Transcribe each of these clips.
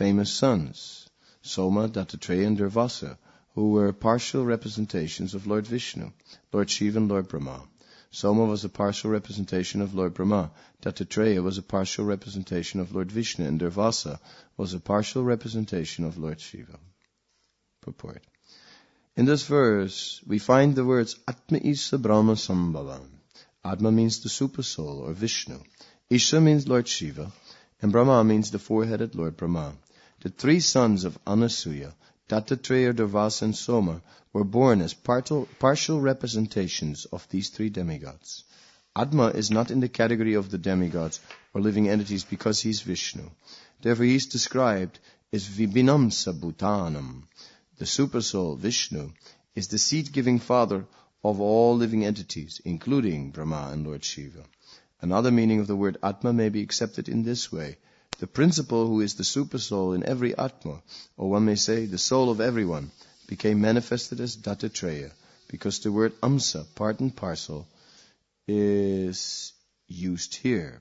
famous sons, Soma, Dattatreya, and Durvasa, who were partial representations of Lord Vishnu, Lord Shiva, and Lord Brahma. Soma was a partial representation of Lord Brahma, Dattatreya was a partial representation of Lord Vishnu, and Durvasa was a partial representation of Lord Shiva. Purport. In this verse, we find the words Atma Isa Brahma Sambhavam. Atma means the super soul, or Vishnu. Isha means Lord Shiva, and Brahma means the four-headed Lord Brahma. The three sons of Anasuya, Dattatreya, Durvasa, and Soma, were born as partial representations of these three demigods. Atma is not in the category of the demigods or living entities because he is Vishnu. Therefore he is described as Vibhinamsa Bhutanam. The supersoul, Vishnu, is the seed-giving father of all living entities, including Brahma and Lord Shiva. Another meaning of the word Atma may be accepted in this way. The principle who is the supersoul in every Atma, or one may say the soul of everyone, became manifested as Dattatreya, because the word Amsa, part and parcel, is used here.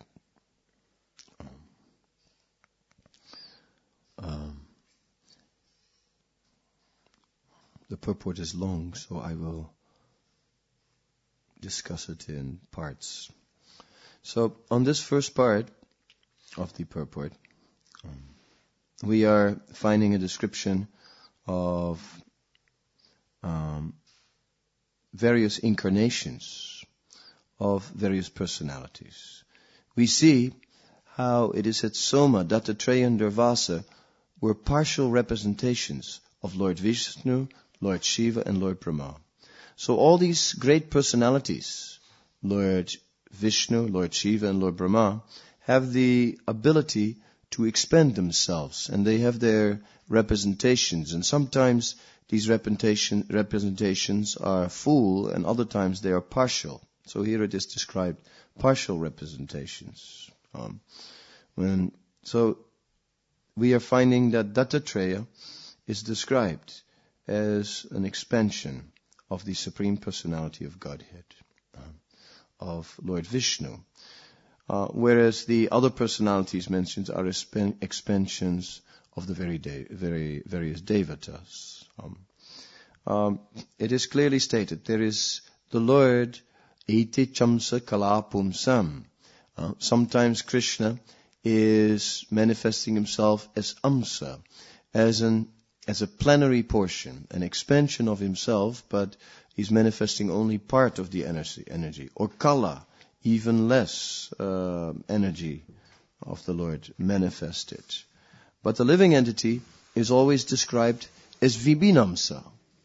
The purport is long, so I will discuss it in parts. So, on this first part of the purport, we are finding a description of various incarnations of various personalities. We see how it is that Soma, Dattatreya, and Durvasa were partial representations of Lord Vishnu, Lord Shiva, and Lord Brahma. So all these great personalities, Lord Vishnu, Lord Shiva, and Lord Brahma, have the ability to expand themselves, and they have their representations, and sometimes these representations are full, and other times they are partial. So here it is described, partial representations. So we are finding that Dattatreya is described as an expansion of the Supreme Personality of Godhead, of Lord Vishnu. Whereas the other personalities mentioned are expansions of the various devatas. It is clearly stated, there is the Lord Iti Chamsa Kalapumsam. Sometimes Krishna is manifesting himself as Amsa, as a plenary portion, an expansion of himself, but he's manifesting only part of the energy. Or Kala, even less energy of the Lord manifested. But the living entity is always described as Vibhinamsa.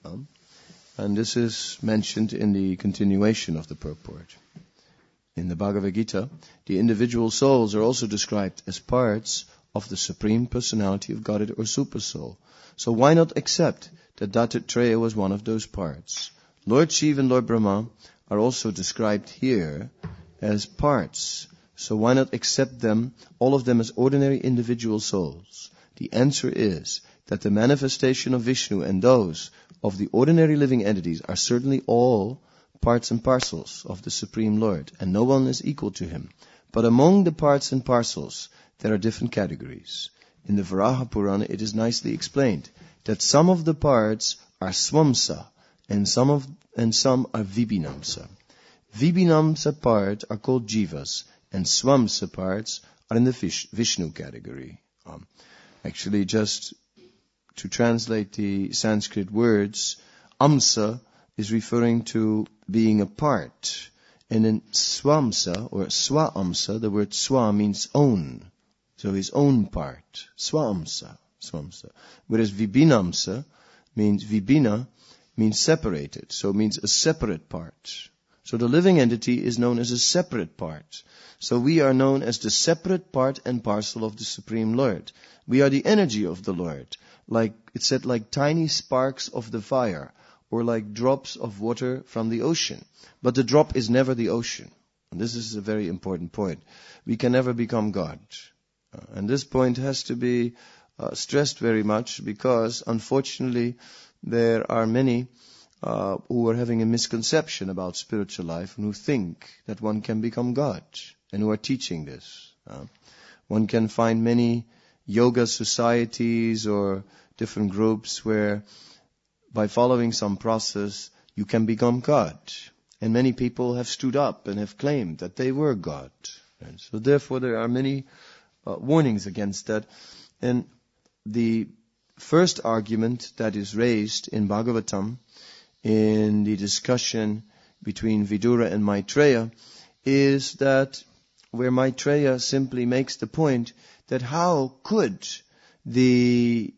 And this is mentioned in the continuation of the purport. In the Bhagavad Gita, the individual souls are also described as parts of the Supreme Personality of Godhead or Super Soul. So why not accept that Dattatreya was one of those parts? Lord Shiva and Lord Brahma are also described here as parts. So why not accept them, all of them, as ordinary individual souls? The answer is that the manifestation of Vishnu and those of the ordinary living entities are certainly all parts and parcels of the Supreme Lord, and no one is equal to him. But among the parts and parcels, there are different categories. In the Varaha Purana, it is nicely explained that some of the parts are Swamsa, and some are Vibhinamsa. Vibhinamsa parts are called Jivas, and Swamsa parts are in the Vishnu category. Actually, just to translate the Sanskrit words, Amsa is referring to being a part. And in Swamsa, or Swa-amsa, the word Swa means own. So his own part. Swa-amsa. Whereas Vibhinamsa means, Vibhina means separated. So it means a separate part. So the living entity is known as a separate part. So we are known as the separate part and parcel of the Supreme Lord. We are the energy of the Lord. Like it said, like tiny sparks of the fire, or like drops of water from the ocean. But the drop is never the ocean. And this is a very important point. We can never become God. And this point has to be stressed very much, because unfortunately there are many who are having a misconception about spiritual life and who think that one can become God, and who are teaching this. One can find many yoga societies or different groups where by following some process you can become God. And many people have stood up and have claimed that they were God. And so therefore there are many warnings against that. And the first argument that is raised in Bhagavatam in the discussion between Vidura and Maitreya is that where Maitreya simply makes the point that how could the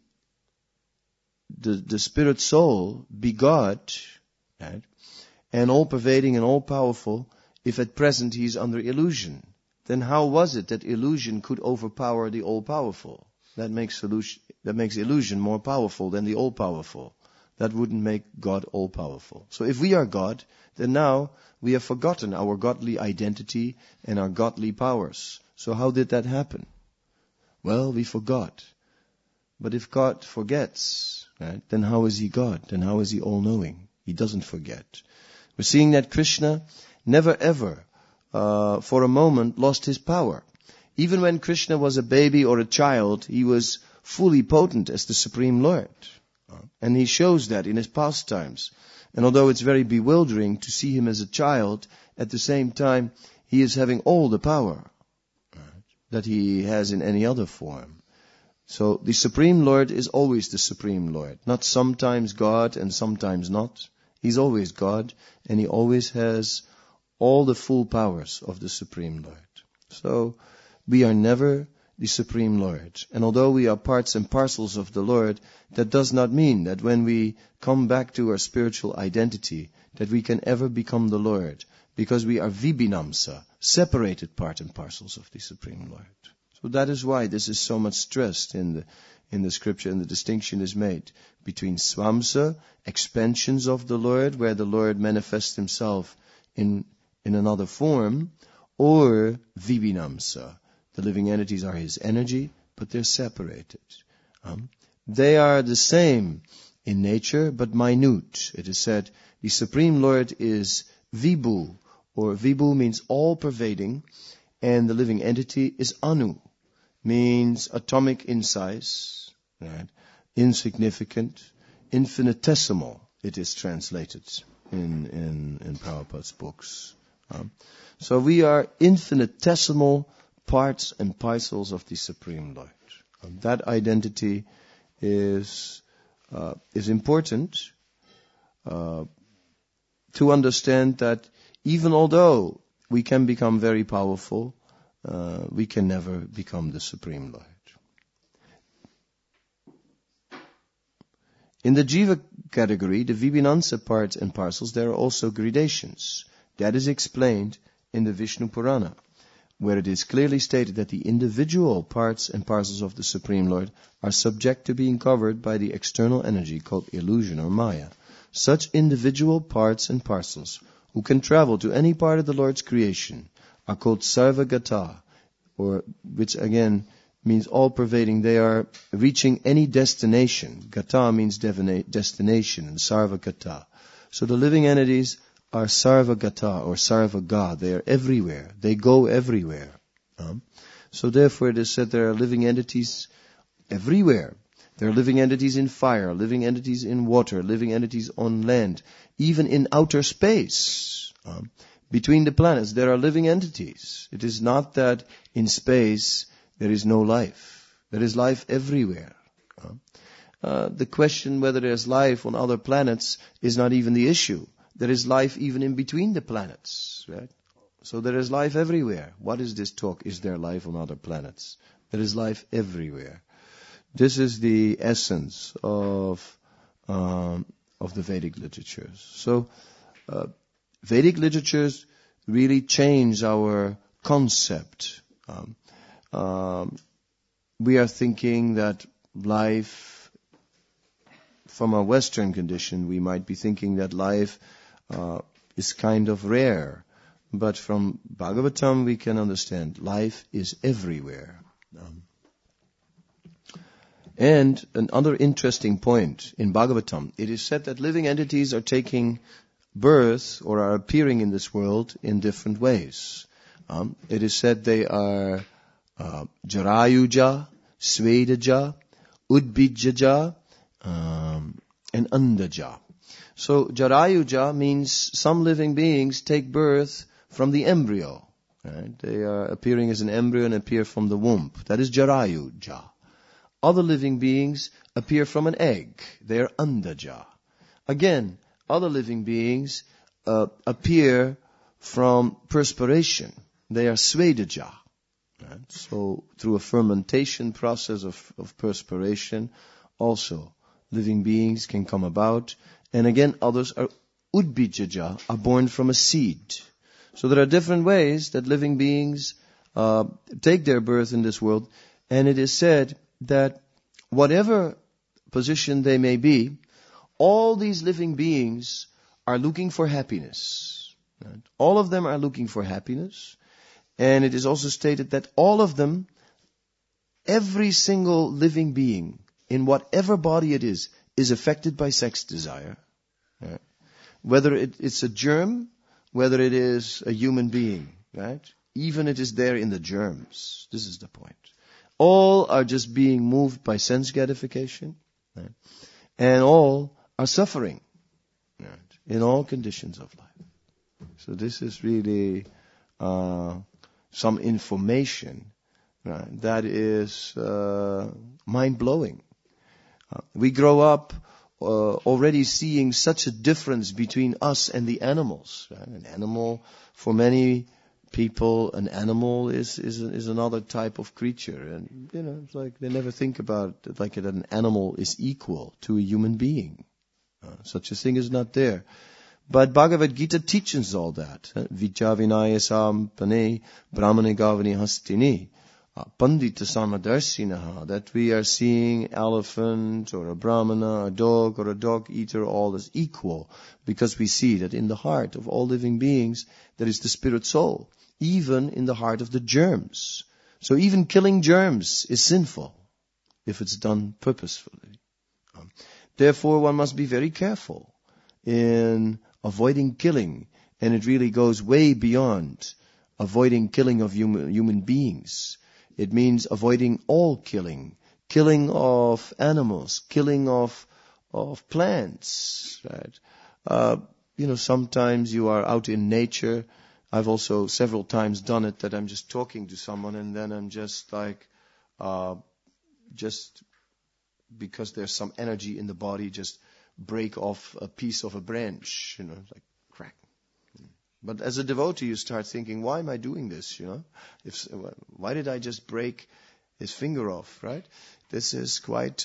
spirit soul be God, right, and all-pervading and all-powerful, if at present he is under illusion? Then how was it that illusion could overpower the all-powerful? That makes illusion more powerful than the all-powerful. That wouldn't make God all-powerful. So if we are God, then now we have forgotten our godly identity and our godly powers. So how did that happen? Well, we forgot. But if God forgets, right, then how is he God? Then how is he all-knowing? He doesn't forget. We're seeing that Krishna never ever, for a moment, lost his power. Even when Krishna was a baby or a child, he was fully potent as the Supreme Lord. And he shows that in his pastimes. And although it's very bewildering to see him as a child, at the same time, he is having all the power that he has in any other form. So the Supreme Lord is always the Supreme Lord. Not sometimes God and sometimes not. He's always God, and he always has all the full powers of the Supreme Lord. So we are never the Supreme Lord. And although we are parts and parcels of the Lord, that does not mean that when we come back to our spiritual identity, that we can ever become the Lord, because we are vibhinamsa, separated part and parcels of the Supreme Lord. So that is why this is so much stressed in the scripture, and the distinction is made between swamsa, expansions of the Lord, where the Lord manifests himself in another form, or vibhinamsa. The living entities are his energy, but they're separated. They are the same in nature, but minute. It is said the Supreme Lord is Vibhu, or Vibhu means all-pervading, and the living entity is Anu, means atomic in size, right? Insignificant, infinitesimal, it is translated in Prabhupada's books. So we are infinitesimal parts and parcels of the Supreme Lord. That identity is important to understand that even although we can become very powerful, we can never become the Supreme Lord. In the Jiva category, the Vibhinamsa parts and parcels, there are also gradations. That is explained in the Vishnu Purana, where it is clearly stated that the individual parts and parcels of the Supreme Lord are subject to being covered by the external energy called illusion or Maya. Such individual parts and parcels who can travel to any part of the Lord's creation are called Sarvagata, or which again means all-pervading. They are reaching any destination. Gata means destination, and Sarvagata. So the living entities are Sarvagata or Sarvaga. They are everywhere. They go everywhere. So therefore it is said there are living entities everywhere. There are living entities in fire, living entities in water, living entities on land, even in outer space. Between the planets there are living entities. It is not that in space there is no life. There is life everywhere. The question whether there is life on other planets is not even the issue. There is life even in between the planets, right? So there is life everywhere. What is this talk? Is there life on other planets? There is life everywhere. This is the essence of the Vedic literatures. So Vedic literatures really change our concept. We are thinking that life, from a Western condition, we might be thinking that life is kind of rare. But from Bhagavatam we can understand life is everywhere. And another interesting point in Bhagavatam, it is said that living entities are taking birth or are appearing in this world in different ways. It is said they are Jarayuja, Svedaja, Udbidjaja, and Andaja. So Jarayuja means some living beings take birth from the embryo. Right? They are appearing as an embryo and appear from the womb. That is Jarayuja. Other living beings appear from an egg. They are Andaja. Again, other living beings appear from perspiration. They are Svedaja. Right? So through a fermentation process of perspiration, also living beings can come about. And again, others are Udbidjaja, are born from a seed. So there are different ways that living beings take their birth in this world. And it is said that whatever position they may be, all these living beings are looking for happiness. Right? All of them are looking for happiness. And it is also stated that all of them, every single living being, in whatever body it is affected by sex desire. Right? Whether it's a germ, whether it is a human being, right? Even it is there in the germs. This is the point. All are just being moved by sense gratification, right? And all are suffering, right? In all conditions of life. So this is really some information, right? That is mind-blowing. We grow up already seeing such a difference between us and the animals. Right? An animal, for many people, an animal is another type of creature, and it's like they never think about it like that an animal is equal to a human being. Such a thing is not there. But Bhagavad Gita teaches all that. Vijja vinayasam pane brahmane gavani hastini. Pandita samadarshinaha, that we are seeing elephant or a brahmana, a dog or a dog eater all as equal, because we see that in the heart of all living beings there is the spirit soul, even in the heart of the germs. So even killing germs is sinful if it's done purposefully. Therefore one must be very careful in avoiding killing, and it really goes way beyond avoiding killing of human beings. It means avoiding all killing of animals, killing of plants, right? Sometimes you are out in nature. I've also several times done it that I'm just talking to someone and then I'm just like, just because there's some energy in the body, just break off a piece of a branch, like crack. But as a devotee, you start thinking, why am I doing this? Why did I just break his finger off? Right? This is quite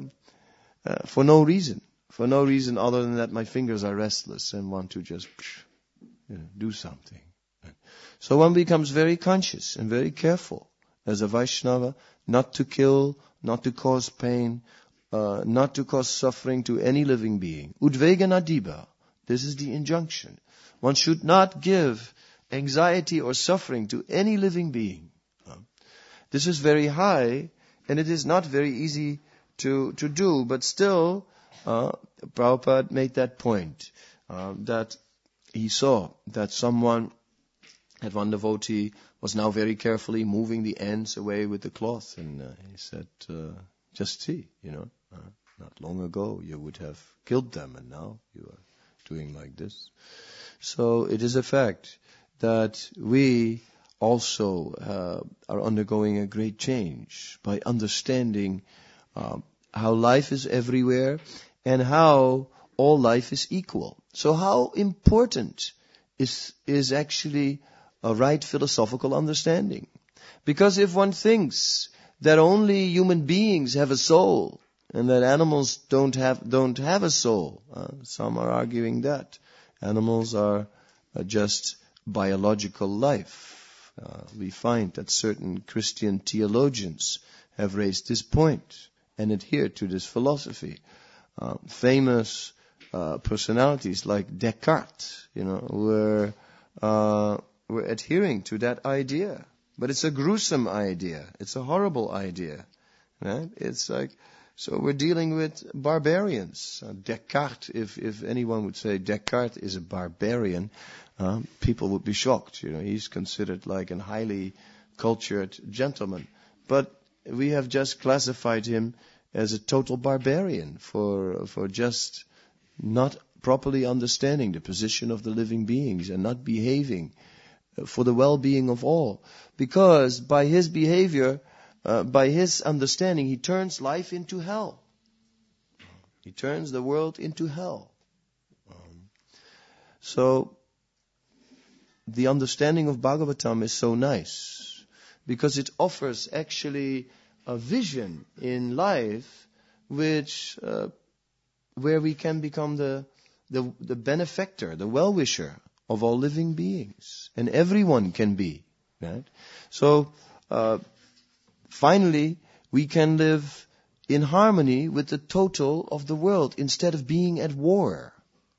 for no reason. For no reason other than that my fingers are restless and want to just do something. Right? So one becomes very conscious and very careful as a Vaishnava, not to kill, not to cause pain, not to cause suffering to any living being. Udvegana diba. This is the injunction. One should not give anxiety or suffering to any living being. This is very high, and it is not very easy to do, but still, Prabhupada made that point, that he saw that one devotee was now very carefully moving the ants away with the cloth, and he said, just see, not long ago you would have killed them, and now you are doing like this. So it is a fact that we also are undergoing a great change by understanding how life is everywhere and how all life is equal. So how important is actually a right philosophical understanding? Because if one thinks that only human beings have a soul and that animals don't have a soul, some are arguing that. Animals are just biological life. We find that certain Christian theologians have raised this point and adhered to this philosophy. Famous personalities like Descartes, were adhering to that idea. But it's a gruesome idea. It's a horrible idea. Right? It's like, so we're dealing with barbarians. Descartes, if anyone would say Descartes is a barbarian, people would be shocked. He's considered like a highly cultured gentleman. But we have just classified him as a total barbarian for just not properly understanding the position of the living beings and not behaving for the well-being of all. Because by his behavior, by his understanding, he turns life into hell. He turns the world into hell. So, the understanding of Bhagavatam is so nice because it offers actually a vision in life which where we can become the benefactor, the well-wisher of all living beings. And everyone can be. Right? So, finally, we can live in harmony with the total of the world instead of being at war.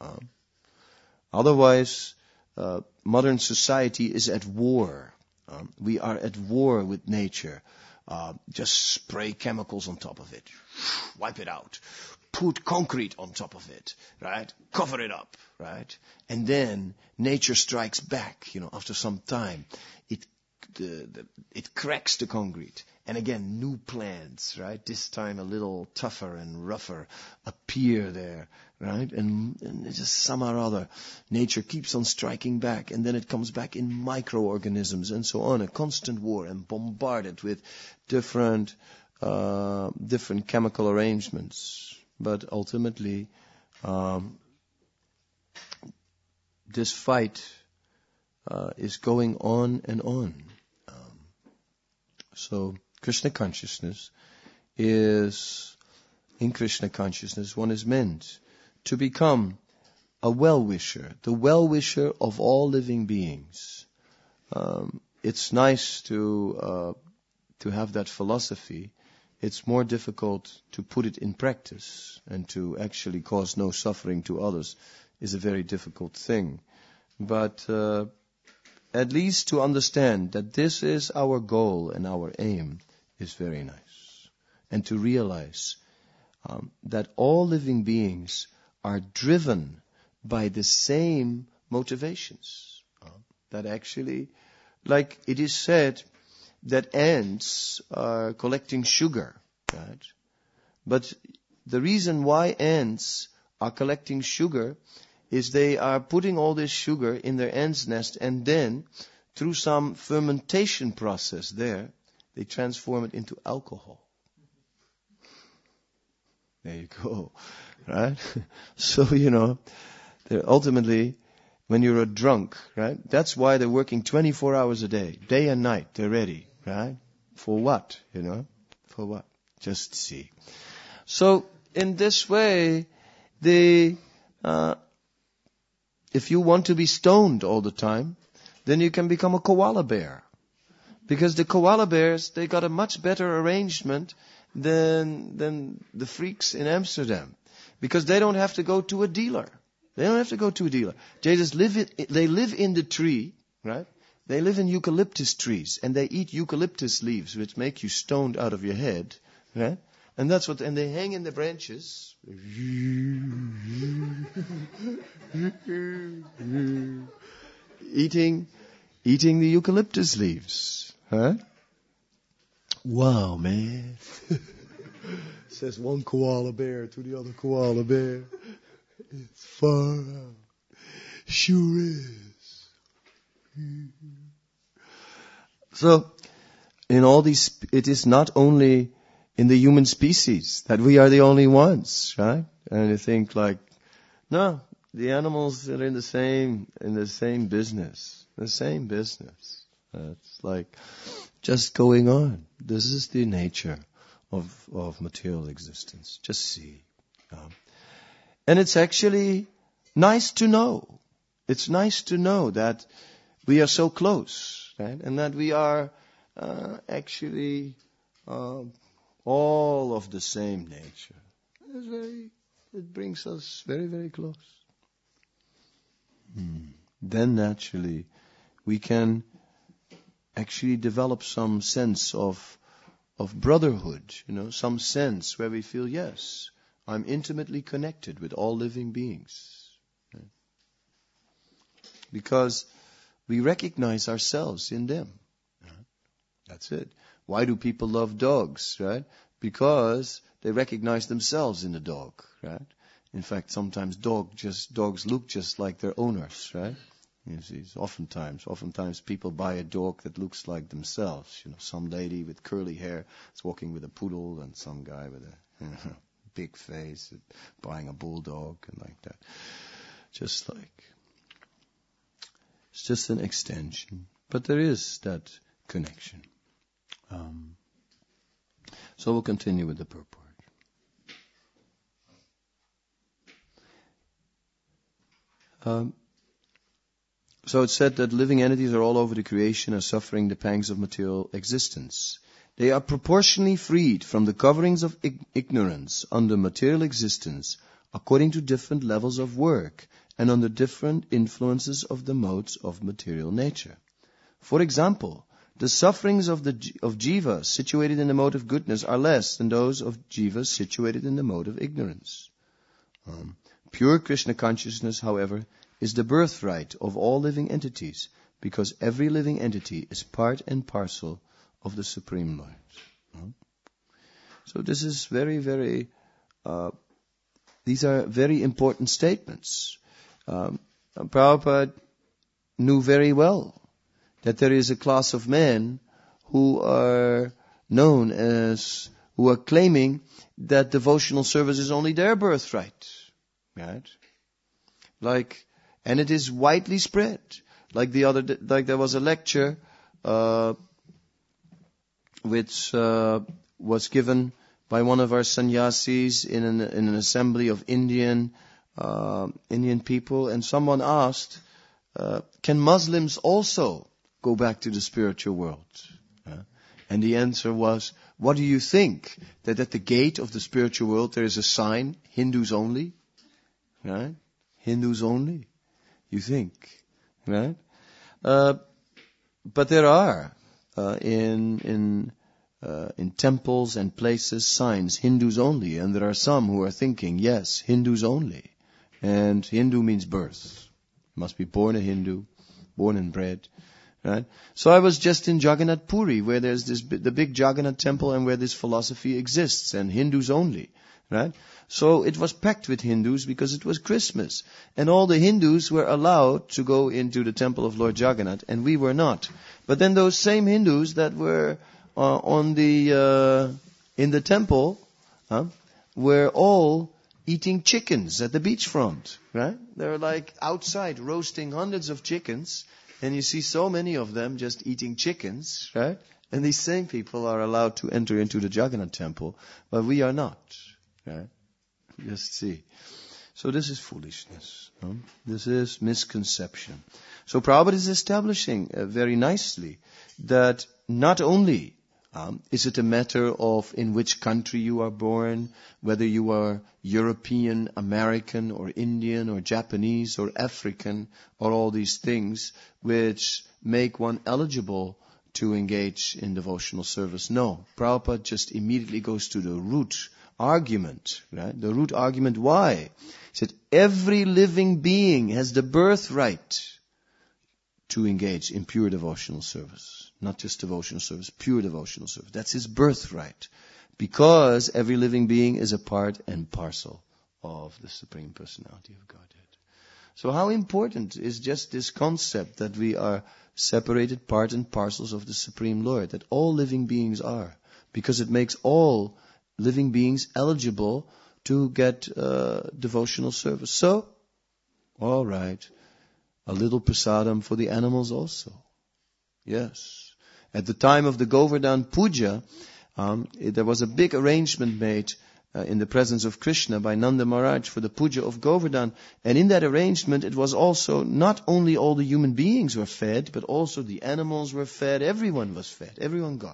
Otherwise, modern society is at war. We are at war with nature. Just spray chemicals on top of it. Wipe it out. Put concrete on top of it, right? Cover it up, right? And then nature strikes back, after some time. It cracks the concrete. And again, new plants, right? This time a little tougher and rougher appear there, right? And it's just somehow or other, nature keeps on striking back, and then it comes back in microorganisms and so on. A constant war, and bombarded with different chemical arrangements. But ultimately, this fight is going on and on. So Krishna consciousness is, in Krishna consciousness, one is meant to become a well-wisher, the well-wisher of all living beings. It's nice to have that philosophy. It's more difficult to put it in practice, and to actually cause no suffering to others is a very difficult thing. But at least to understand that this is our goal and our aim is very nice. And to realize that all living beings are driven by the same motivations. That actually, like it is said, that ants are collecting sugar, right? But the reason why ants are collecting sugar is they are putting all this sugar in their ant's nest, and then through some fermentation process there, they transform it into alcohol. There you go, right? So, they're ultimately, when you're a drunk, right? That's why they're working 24 hours a day and night, they're ready, right? For what, For what? Just see. So, in this way, if you want to be stoned all the time, then you can become a koala bear. Because the koala bears, they got a much better arrangement than the freaks in Amsterdam. Because they don't have to go to a dealer. They just they live in the tree, right? They live in eucalyptus trees, and they eat eucalyptus leaves, which make you stoned out of your head, right? And and they hang in the branches. eating the eucalyptus leaves. Huh? Wow, man. Says one koala bear to the other koala bear. It's far out. Sure is. So, in all these, it is not only in the human species that we are the only ones, right? And you think like, no, the animals are in the same business. The same business. It's like just going on. This is the nature of material existence. Just see. And it's actually nice to know. It's nice to know that we are so close, right? And that we are actually all of the same nature. It brings us very, very close. Then naturally we can actually develop some sense of brotherhood, some sense where we feel, yes, I'm intimately connected with all living beings. Right? Because we recognize ourselves in them. That's it. Why do people love dogs, right? Because they recognize themselves in the dog, right? In fact, sometimes dogs look just like their owners, right? You see, oftentimes people buy a dog that looks like themselves. Some lady with curly hair is walking with a poodle, and some guy with a big face buying a bulldog and like that. It's just an extension, but there is that connection. So we'll continue with the purport. So it's said that living entities are all over the creation are suffering the pangs of material existence. They are proportionally freed from the coverings of ignorance under material existence according to different levels of work and under different influences of the modes of material nature. For example, the sufferings of jivas situated in the mode of goodness are less than those of jivas situated in the mode of ignorance. Pure Krishna consciousness, however, is the birthright of all living entities, because every living entity is part and parcel of the Supreme Lord. So this is very, very, these are very important statements. Prabhupada knew very well that there is a class of men who are claiming that devotional service is only their birthright. Right? And it is widely spread. Like there was a lecture, which was given by one of our sannyasis in an assembly of Indian people, and someone asked, can Muslims also go back to the spiritual world? And the answer was, what do you think? That at the gate of the spiritual world there is a sign, Hindus only? Right? Hindus only? You think? Right? But there are in temples and places signs, Hindus only, and there are some who are thinking, yes, Hindus only. And Hindu means birth. Must be born a Hindu, born and bred. Right? So I was just in Jagannath Puri, where there's the big Jagannath temple and where this philosophy exists, and Hindus only. Right? So it was packed with Hindus because it was Christmas. And all the Hindus were allowed to go into the temple of Lord Jagannath, and we were not. But then those same Hindus that were in the temple were all eating chickens at the beachfront. Right? They were like outside roasting hundreds of chickens, and you see so many of them just eating chickens. Right? And these same people are allowed to enter into the Jagannath temple, but we are not. Right? Just see. So this is foolishness. This is misconception. So Prabhupada is establishing very nicely that not only is it a matter of in which country you are born, whether you are European, American, or Indian, or Japanese, or African, or all these things which make one eligible to engage in devotional service. No, Prabhupada just immediately goes to the root argument, right? The root argument why? He said, every living being has the birthright to engage in pure devotional service. Not just devotional service, pure devotional service. That's his birthright. Because every living being is a part and parcel of the Supreme Personality of Godhead. So how important is just this concept that we are separated part and parcels of the Supreme Lord, that all living beings are, because it makes all living beings eligible to get devotional service. So, all right, a little prasadam for the animals also. Yes. At the time of the Govardhan Puja, there was a big arrangement made in the presence of Krishna by Nanda Maharaj for the Puja of Govardhan. And in that arrangement, it was also not only all the human beings were fed, but also the animals were fed. Everyone was fed. Everyone got.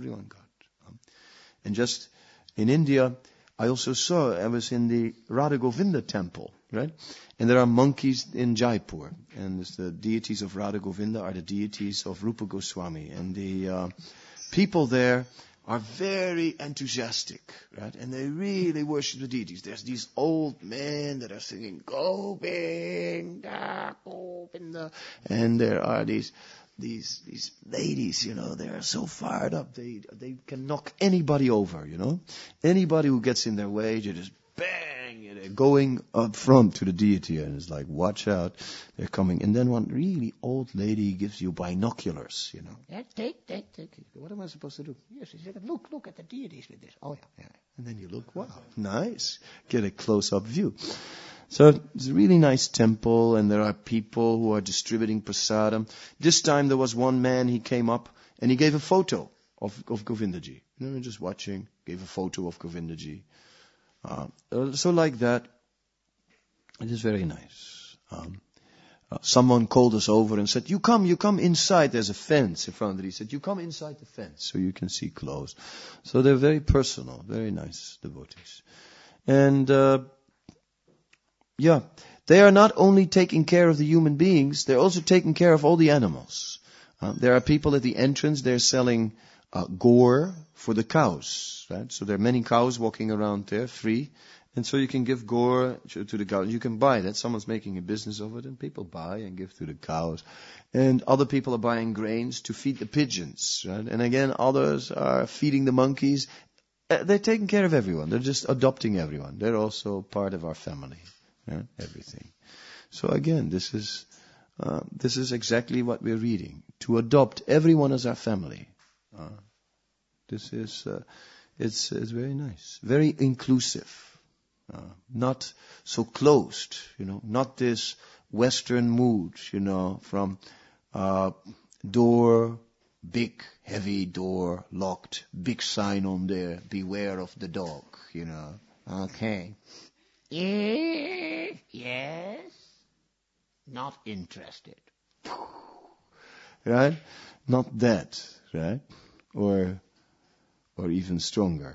And just in India, I was in the Radha Govinda temple, right? And there are monkeys in Jaipur. And the deities of Radha Govinda are the deities of Rupa Goswami. And the people there are very enthusiastic, right? And they really worship the deities. There's these old men that are singing Govinda, Govinda. And there are these these ladies, they are so fired up. They can knock anybody over, Anybody who gets in their way, they just bang, they're going up front to the deity, and it's like, watch out, they're coming. And then one really old lady gives you binoculars, Yeah, take. What am I supposed to do? Yes, she said, look at the deities with this. Oh yeah. And then you look, wow, nice. Get a close-up view. So it's a really nice temple, and there are people who are distributing prasadam. This time there was one man, he came up and he gave a photo of Govindaji. Just watching, gave a photo of Govindaji. So like that, it is very nice. Someone called us over and said, you come inside, there's a fence in front of it. He said, you come inside the fence so you can see close. So they're very personal, very nice devotees. And they are not only taking care of the human beings, they're also taking care of all the animals. There are people at the entrance, they're selling gore for the cows, right? So there are many cows walking around there, free. And so you can give gore to the cows. You can buy that. Someone's making a business of it, and people buy and give to the cows. And other people are buying grains to feed the pigeons, right? And again, others are feeding the monkeys. They're taking care of everyone. They're just adopting everyone. They're also part of our family. Yeah, everything. So again, this is exactly what we're reading. To adopt everyone as our family. It's very nice, very inclusive, not so closed. Not this Western mood. From door, big heavy door locked, big sign on there, beware of the dog. Okay. Yes. Not interested. Right? Not that, right? Or even stronger,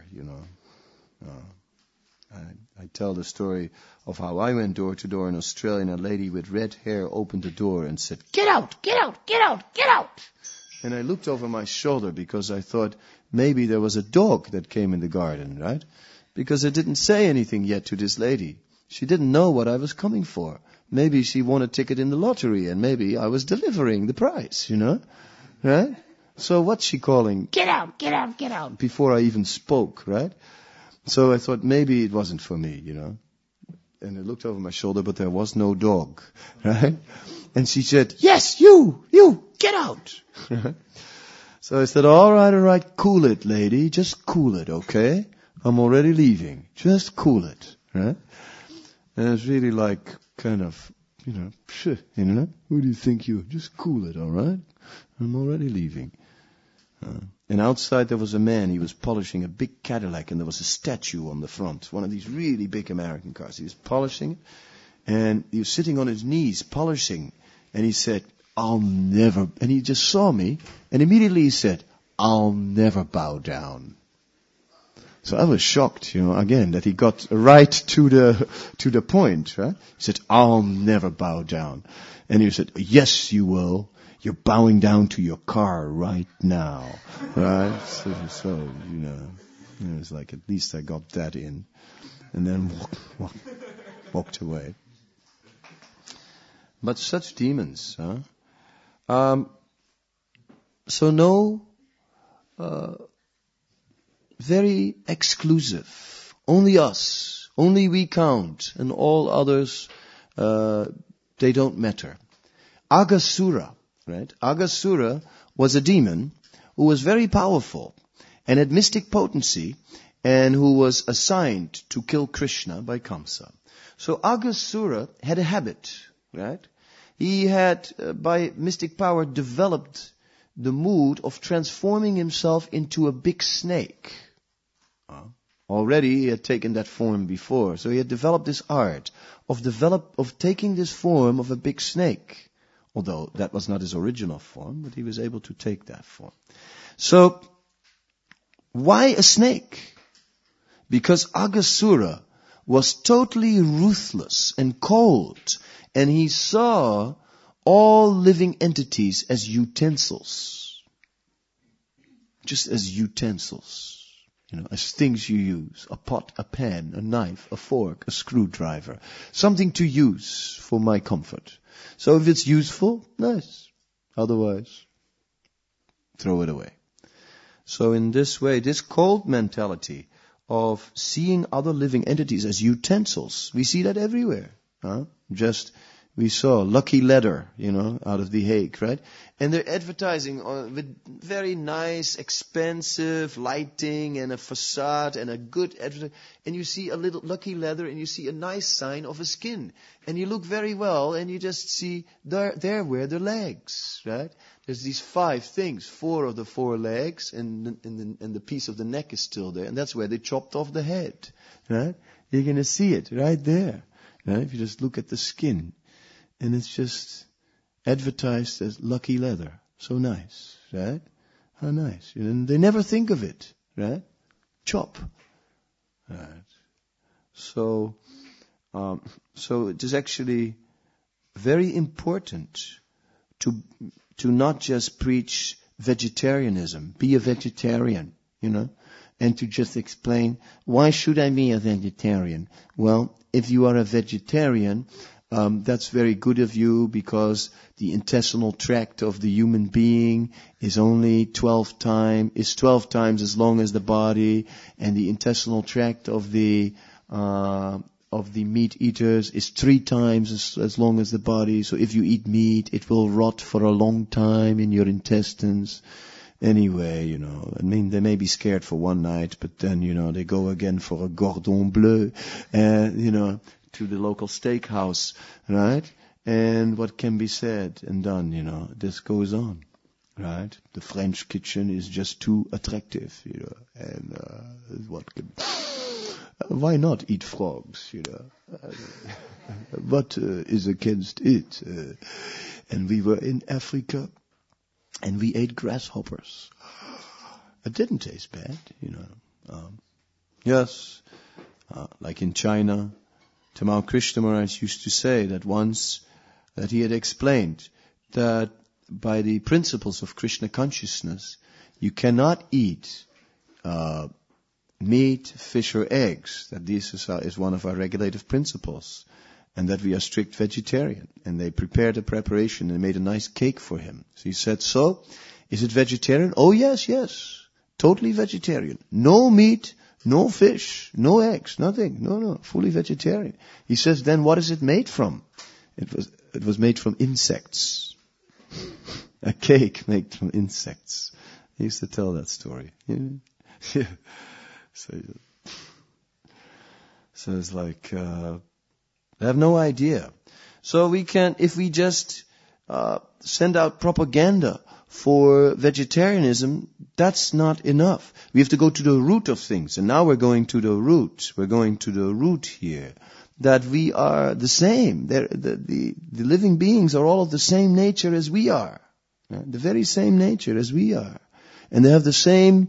I tell the story of how I went door to door in Australia, and a lady with red hair opened the door and said, "Get out, get out, get out, get out." And I looked over my shoulder because I thought maybe there was a dog that came in the garden, right? Because I didn't say anything yet to this lady. She didn't know what I was coming for. Maybe she won a ticket in the lottery, and maybe I was delivering the prize, right? So what's she calling? Get out, get out, get out. Before I even spoke, right? So I thought maybe it wasn't for me, And I looked over my shoulder, but there was no dog, right? And she said, "Yes, you, get out." So I said, all right, cool it, lady. Just cool it, okay? I'm already leaving. Just cool it, right? And it's really like kind of, who do you think you are? Just cool it, all right? I'm already leaving. And outside there was a man, he was polishing a big Cadillac, and there was a statue on the front, one of these really big American cars. He was polishing it, and he was sitting on his knees polishing, and he said, "I'll never," and he just saw me, and immediately he said, "I'll never bow down." So I was shocked, again, that he got right to the point, right? He said, "I'll never bow down." And he said, "Yes, you will. You're bowing down to your car right now." Right? So it's like at least I got that in. And then walked away. But such demons, so no, very exclusive. Only us. Only we count. And all others, they don't matter. Aghasura. Right? Aghasura was a demon who was very powerful and had mystic potency, and who was assigned to kill Krishna by Kamsa. So Aghasura had a habit, right? He had, by mystic power, developed the mood of transforming himself into a big snake. Already he had taken that form before, so he had developed this art of taking this form of a big snake. Although that was not his original form, but he was able to take that form. So, why a snake? Because Aghasura was totally ruthless and cold, and he saw all living entities as utensils. Just as utensils. As things you use. A pot, a pan, a knife, a fork, a screwdriver. Something to use for my comfort. So if it's useful, nice. Otherwise, throw it away. So in this way, this cold mentality of seeing other living entities as utensils, we see that everywhere. We saw Lucky Leather, out of The Hague, right? And they're advertising with very nice, expensive lighting and a facade and a good advertising. And you see a little Lucky Leather and you see a nice sign of a skin. And you look very well and you just see there were the legs, right? There's these 5 things, 4 of the 4 legs, and the piece of the neck is still there. And that's where they chopped off the head, right? You're going to see it right there, right? If you just look at the skin. And it's just advertised as Lucky Leather. So nice, right? How nice. And they never think of it, right? Chop. Right. So it is actually very important to not just preach vegetarianism. Be a vegetarian, and to just explain, why should I be a vegetarian? Well, if you are a vegetarian, that's very good of you, because the intestinal tract of the human being is only 12 times as long as the body, and the intestinal tract of the meat eaters is 3 times as long as the body. So if you eat meat, it will rot for a long time in your intestines. Anyway, they may be scared for one night, but then, they go again for a cordon bleu, to the local steakhouse, right? And what can be said and done, this goes on, right? The French kitchen is just too attractive, and why not eat frogs, What is against it? And we were in Africa, and we ate grasshoppers. It didn't taste bad, Yes, like in China, Tamal Krishna Maharaj used to say that once, that he had explained that by the principles of Krishna consciousness, you cannot eat meat, fish, or eggs. That this is one of our regulative principles, and that we are strict vegetarian. And they prepared a preparation and made a nice cake for him. So he said, "So, is it vegetarian?" "Oh yes, totally vegetarian. No meat, no fish, no eggs, nothing. No, fully vegetarian." He says, "Then what is it made from?" It was made from insects. A cake made from insects. He used to tell that story. Yeah. So it's like, they have no idea. So if we just send out propaganda for vegetarianism, that's not enough. We have to go to the root of things. And now we're going to the root. We're going to the root here. That we are the same. The living beings are all of the same nature as we are. Right? The very same nature as we are. And they have the same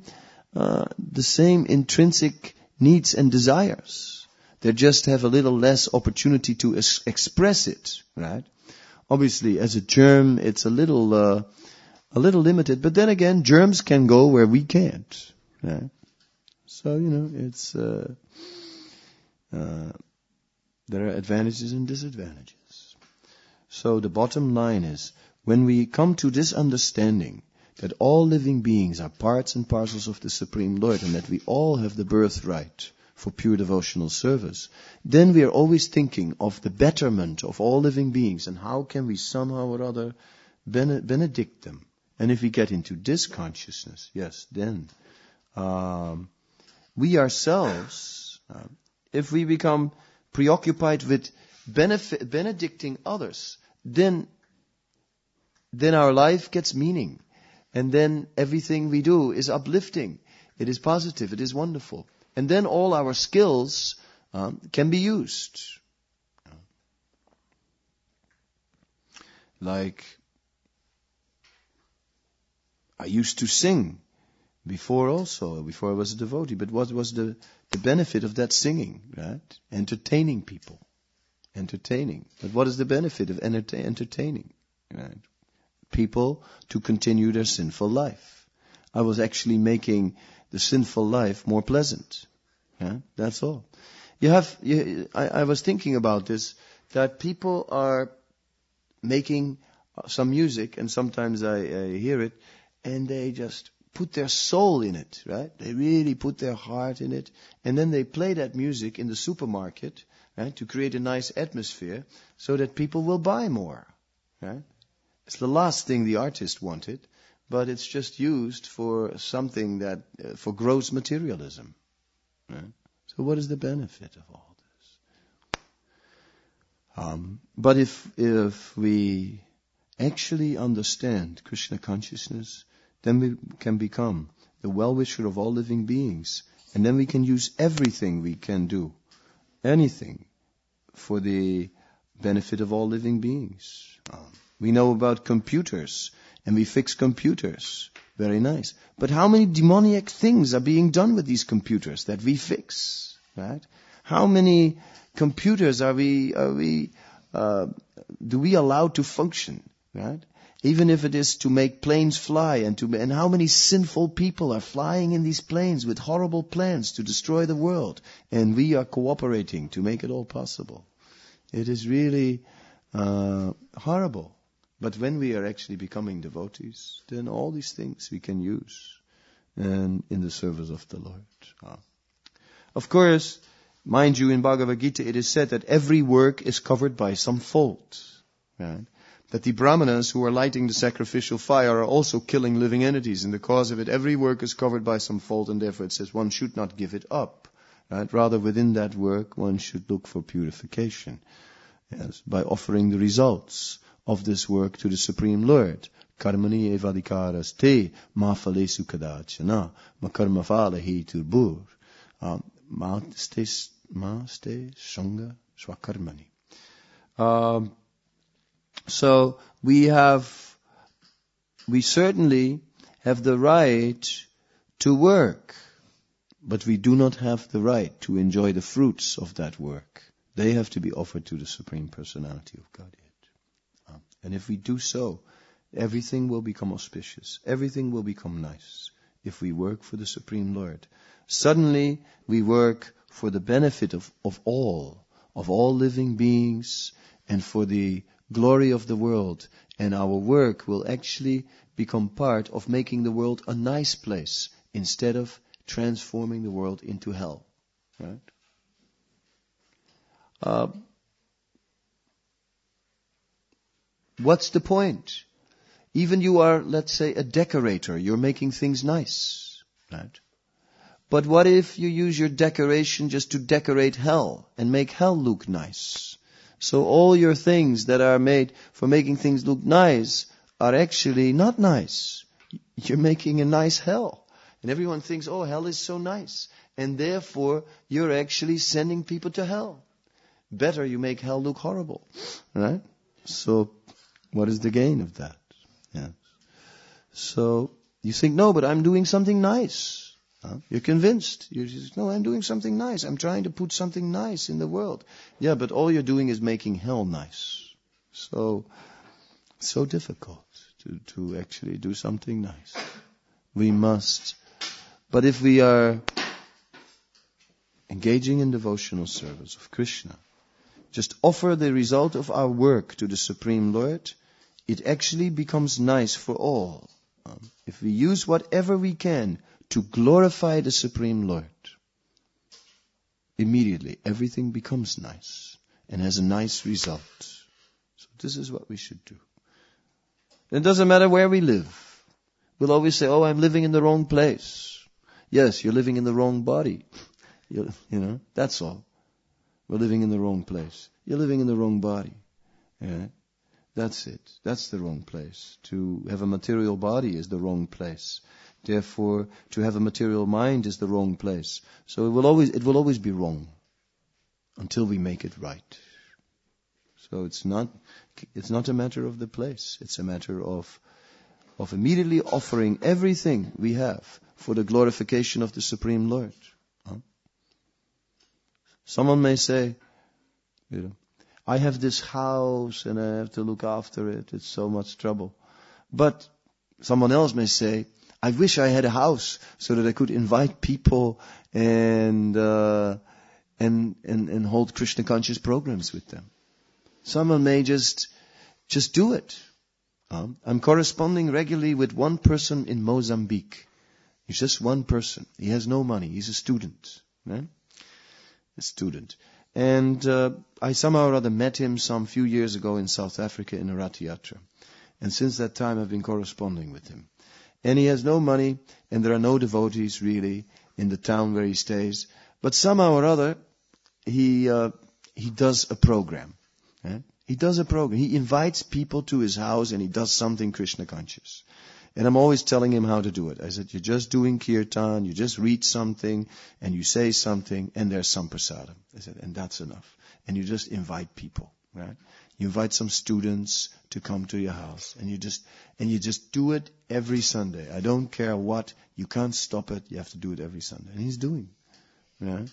intrinsic needs and desires. They just have a little less opportunity to express it, right? Obviously, as a germ, it's a little limited. But then again, germs can go where we can't, right? So, it's, there are advantages and disadvantages. So the bottom line is, when we come to this understanding that all living beings are parts and parcels of the Supreme Lord, and that we all have the birthright for pure devotional service, then we are always thinking of the betterment of all living beings, and how can we somehow or other benedict them. And if we get into this consciousness, yes, then we ourselves, if we become preoccupied with benedicting others, then our life gets meaning. And then everything we do is uplifting. It is positive. It is wonderful. And then all our skills can be used. Like, I used to sing before I was a devotee. But what was the benefit of that singing, right? Entertaining people. But what is the benefit of entertaining, right? People to continue their sinful life. I was actually making the sinful life more pleasant. Yeah, that's all. I was thinking about this, that people are making some music, and sometimes I hear it, and they just put their soul in it, right? They really put their heart in it. And then they play that music in the supermarket, right? To create a nice atmosphere so that people will buy more, right? It's the last thing the artist wanted, but it's just used for something that, for gross materialism, right? So what is the benefit of all this? But if we actually understand Krishna consciousness, then we can become the well-wisher of all living beings. And then we can use everything we can do, anything, for the benefit of all living beings. We know about computers, and we fix computers. Very nice. But how many demoniac things are being done with these computers that we fix, right? How many computers do we allow to function, right? Even if it is to make planes fly, and how many sinful people are flying in these planes with horrible plans to destroy the world, and we are cooperating to make it all possible. It is really horrible. But when we are actually becoming devotees, then all these things we can use and in the service of the Lord. Of course, mind you, in Bhagavad Gita it is said that every work is covered by some fault, right? That the brahmanas who are lighting the sacrificial fire are also killing living entities. In the cause of it, every work is covered by some fault, and therefore it says one should not give it up. Right? Rather, within that work, one should look for purification. Yes, by offering the results of this work to the Supreme Lord. Karmani evadikaras te ma phalesu kadachana ma karma phala heturbur ma ste shanga swakarmani. So we certainly have the right to work, but we do not have the right to enjoy the fruits of that work. They have to be offered to the Supreme Personality of Godhead. And if we do so, everything will become auspicious. Everything will become nice if we work for the Supreme Lord. Suddenly, we work for the benefit of all living beings, and for the glory of the world. And our work will actually become part of making the world a nice place instead of transforming the world into hell. Right? What's the point? Even you are, let's say, a decorator. You're making things nice. Right? But what if you use your decoration just to decorate hell and make hell look nice? So all your things that are made for making things look nice are actually not nice. You're making a nice hell. And everyone thinks, oh, hell is so nice. And therefore, you're actually sending people to hell. Better you make hell look horrible. Right? So, what is the gain of that? Yeah. So, you think, no, but I'm doing something nice. You're convinced. You just, no, I'm doing something nice. I'm trying to put something nice in the world. Yeah, but all you're doing is making hell nice. So difficult to actually do something nice. We must. But if we are engaging in devotional service of Krishna, just offer the result of our work to the Supreme Lord, it actually becomes nice for all. If we use whatever we can to glorify the Supreme Lord, immediately everything becomes nice and has a nice result. So this is what we should do. It doesn't matter where we live. We'll always say, oh, I'm living in the wrong place. Yes, you're living in the wrong body. You know, that's all. We're living in the wrong place. You're living in the wrong body. Yeah? That's it. That's the wrong place. To have a material body is the wrong place. Therefore, to have a material mind is the wrong place. So it will always be wrong until we make it right. So it's not a matter of the place. It's a matter of immediately offering everything we have for the glorification of the Supreme Lord. Someone may say, I have this house and I have to look after it. It's so much trouble. But someone else may say, I wish I had a house so that I could invite people and hold Krishna conscious programs with them. Someone may just do it. I'm corresponding regularly with one person in Mozambique. He's just one person. He has no money. He's a student. Right? A student. And I somehow or other met him some few years ago in South Africa in a Rath Yatra. And since that time I've been corresponding with him. And he has no money, and there are no devotees really in the town where he stays. But somehow or other, he does a program. Right? He does a program. He invites people to his house and he does something Krishna conscious. And I'm always telling him how to do it. I said, you're just doing kirtan, you just read something and you say something and there's some prasadam. I said, and that's enough. And you just invite people, right? You invite some students to come to your house and you just do it every Sunday. I don't care what, you can't stop it, you have to do it every Sunday. And he's doing it, right?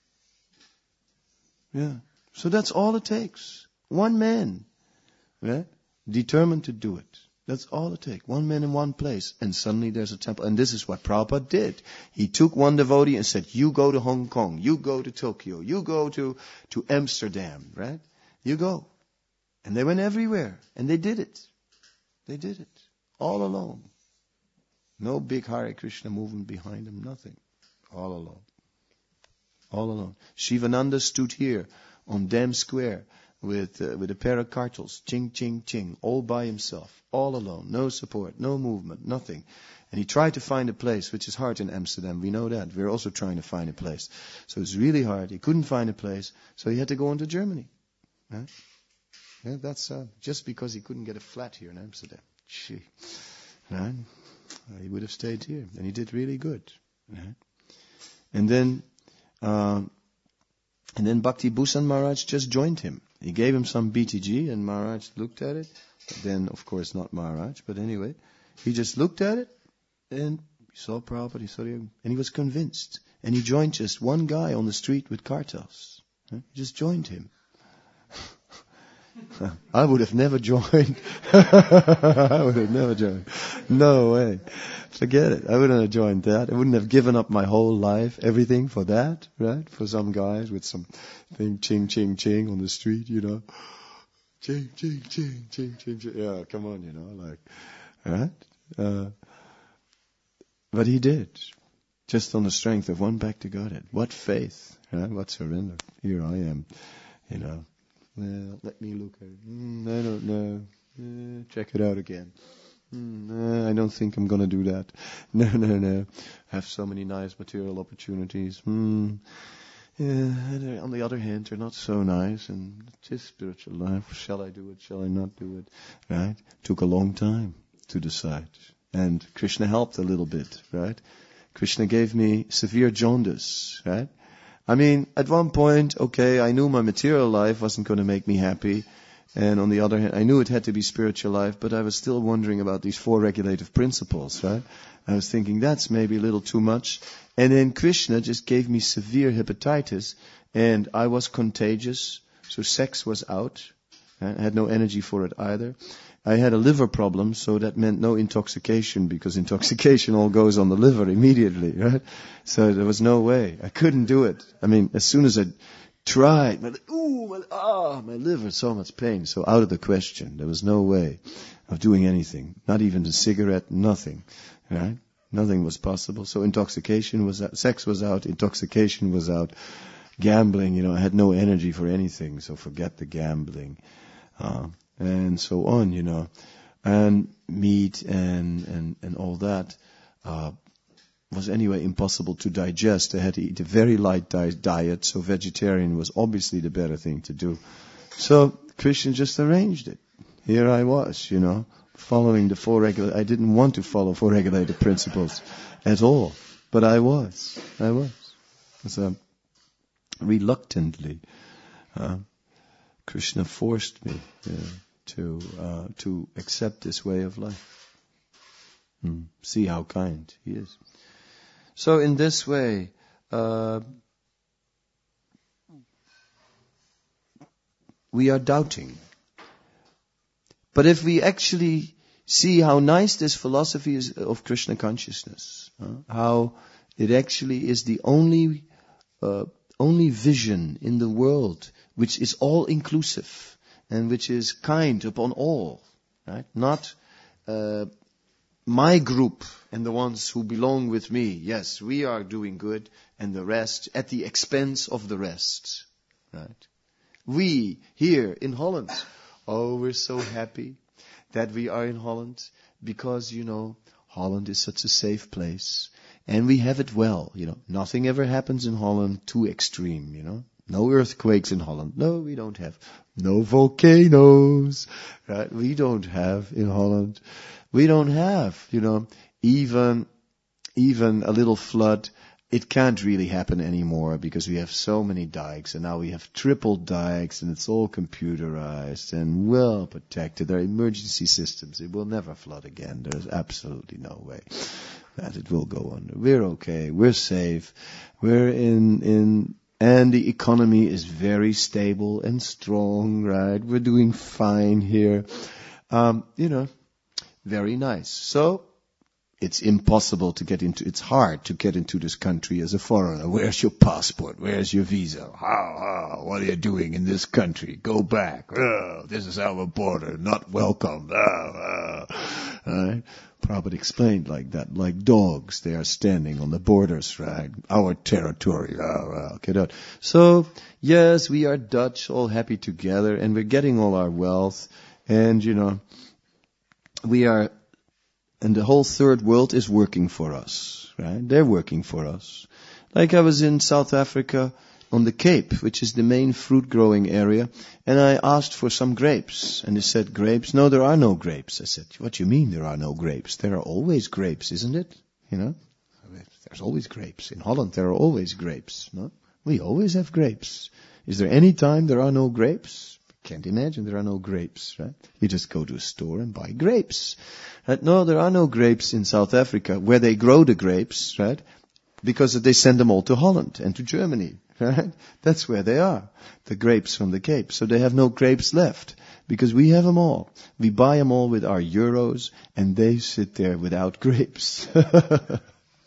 Yeah. So that's all it takes. One man, right? Determined to do it. That's all it takes. One man in one place. And suddenly there's a temple. And this is what Prabhupada did. He took one devotee and said, you go to Hong Kong. You go to Tokyo. You go to Amsterdam, right? You go. And they went everywhere. And they did it. They did it. All alone. No big Hare Krishna movement behind them. Nothing. All alone. All alone. Shivananda stood here on Dam Square with a pair of cartels, ching, ching, ching, all by himself, all alone, no support, no movement, nothing. And he tried to find a place, which is hard in Amsterdam, we know that. We're also trying to find a place. So it's really hard. He couldn't find a place, so he had to go into Germany. Right? Yeah, that's just because he couldn't get a flat here in Amsterdam. Gee. Right? He would have stayed here, and he did really good. Right? And then Bhakti Bhushan Maharaj just joined him. He gave him some BTG and Maharaj looked at it. Then, of course, not Maharaj, but anyway, he just looked at it and he saw Prabhupada, he saw him, and he was convinced. And he joined just one guy on the street with cartels. He just joined him. I would have never joined. I would have never joined. No way. Forget it. I wouldn't have joined that. I wouldn't have given up my whole life, everything for that, right? For some guys with some thing, ching, ching, ching on the street, you know. Ching, ching, ching, ching, ching, ching. Yeah, come on, you know, like, right? But he did. Just on the strength of one back to Godhead. What faith, right? What surrender. Here I am, you know. Well, let me look at it. I don't know. Check it out again. I don't think I'm going to do that. No. I have so many nice material opportunities. Yeah, on the other hand, they're not so nice. And just spiritual life. Shall I do it? Shall I not do it? Right? Took a long time to decide. And Krishna helped a little bit, right? Krishna gave me severe jaundice, right? I mean, at one point, okay, I knew my material life wasn't going to make me happy. And on the other hand, I knew it had to be spiritual life, but I was still wondering about these 4 regulative principles, right? I was thinking that's maybe a little too much. And then Krishna just gave me severe hepatitis, and I was contagious, so sex was out. I had no energy for it either. I had a liver problem, so that meant no intoxication, because intoxication all goes on the liver immediately, right? So there was no way. I couldn't do it. I mean, as soon as I tried, my liver, so much pain. So out of the question. There was no way of doing anything. Not even a cigarette, nothing, right? Nothing was possible. So intoxication was out, sex was out, intoxication was out, gambling, I had no energy for anything, so forget the gambling. And so on, and meat and all that was anyway impossible to digest. I had to eat a very light diet, so vegetarian was obviously the better thing to do. So Krishna just arranged it. Here I was, following the 4 regulated. I didn't want to follow 4 regulated principles at all, but I was. So reluctantly, Krishna forced me to accept this way of life. See how kind he is. So in this way, we are doubting. But if we actually see how nice this philosophy is of Krishna consciousness, how it actually is the only vision in the world which is all inclusive and which is kind upon all, right? Not my group and the ones who belong with me. Yes, we are doing good, and the rest at the expense of the rest, right? We here in Holland, we're so happy that we are in Holland because, Holland is such a safe place. And we have it well, Nothing ever happens in Holland too extreme, No earthquakes in Holland. No, we don't have. No volcanoes, right? We don't have in Holland. We don't have, even a little flood. It can't really happen anymore because we have so many dikes, and now we have triple dikes, and it's all computerized and well protected. There are emergency systems. It will never flood again. There's absolutely no way that it will go under. We're okay. We're safe. We're and the economy is very stable and strong, right? We're doing fine here. Very nice. So, it's hard to get into this country as a foreigner. Where's your passport? Where's your visa? What are you doing in this country? Go back. This is our border. Not welcome. Right? Prabhupada explained like that, like dogs. They are standing on the borders, right? Our territory. Get out. So, yes, we are Dutch, all happy together, and we're getting all our wealth. And, and the whole third world is working for us, right? They're working for us. Like I was in South Africa on the Cape, which is the main fruit growing area, and I asked for some grapes. And they said, grapes? No, there are no grapes. I said, what do you mean there are no grapes? There are always grapes, isn't it? There's always grapes. In Holland there are always grapes, no? We always have grapes. Is there any time there are no grapes? Can't imagine there are no grapes, right? You just go to a store and buy grapes. Right? No, there are no grapes in South Africa where they grow the grapes, right? Because they send them all to Holland and to Germany, right? That's where they are, the grapes from the Cape. So they have no grapes left because we have them all. We buy them all with our euros and they sit there without grapes. There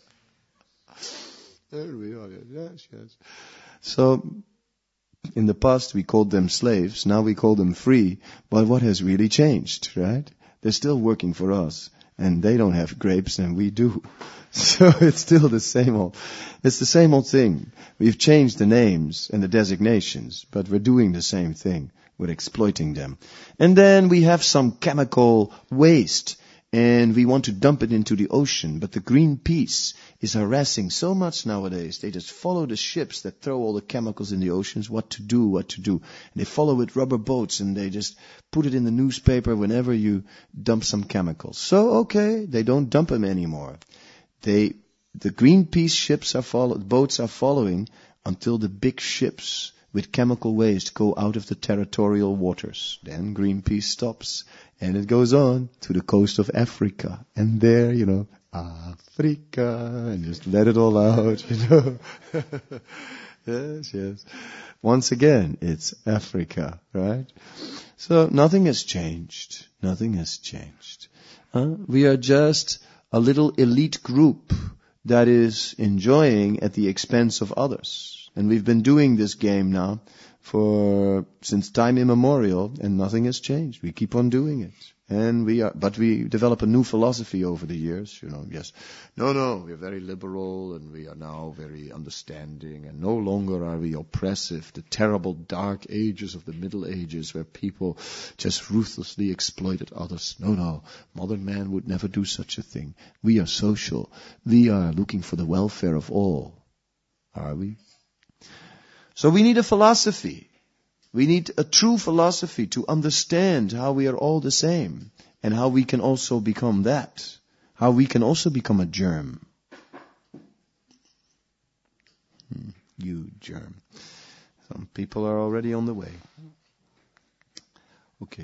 we are. Yes. So, in the past we called them slaves, now we call them free. But what has really changed, right? They're still working for us, and they don't have grapes and we do. So it's still the same old thing. We've changed the names and the designations, but we're doing the same thing. We're exploiting them. And then we have some chemical waste, and we want to dump it into the ocean, but the Greenpeace is harassing so much nowadays. They just follow the ships that throw all the chemicals in the oceans, what to do. And they follow with rubber boats, and they just put it in the newspaper whenever you dump some chemicals. So, okay, they don't dump them anymore. The Greenpeace boats are following until the big ships with chemical waste go out of the territorial waters. Then Greenpeace stops. And it goes on to the coast of Africa. And there, Africa, and just let it all out, Yes. Once again, it's Africa, right? So nothing has changed. We are just a little elite group that is enjoying at the expense of others. And we've been doing this game now since time immemorial, and nothing has changed. We keep on doing it. But we develop a new philosophy over the years, yes. No, we're very liberal, and we are now very understanding, and no longer are we oppressive, the terrible dark ages of the Middle Ages where people just ruthlessly exploited others. No, modern man would never do such a thing. We are social. We are looking for the welfare of all. Are we? So we need a philosophy. We need a true philosophy to understand how we are all the same and how we can also become that. How we can also become a germ. You germ. Some people are already on the way. Okay.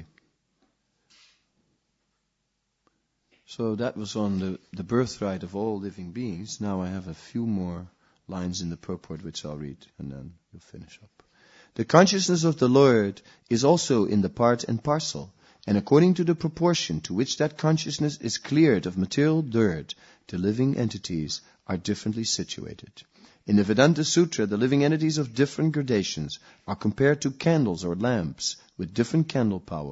So that was on the birthright of all living beings. Now I have a few more lines in the purport which I'll read, and then we'll finish up. The consciousness of the Lord is also in the part and parcel, and according to the proportion to which that consciousness is cleared of material dirt, the living entities are differently situated. In the Vedanta Sutra, the living entities of different gradations are compared to candles or lamps with different candle power,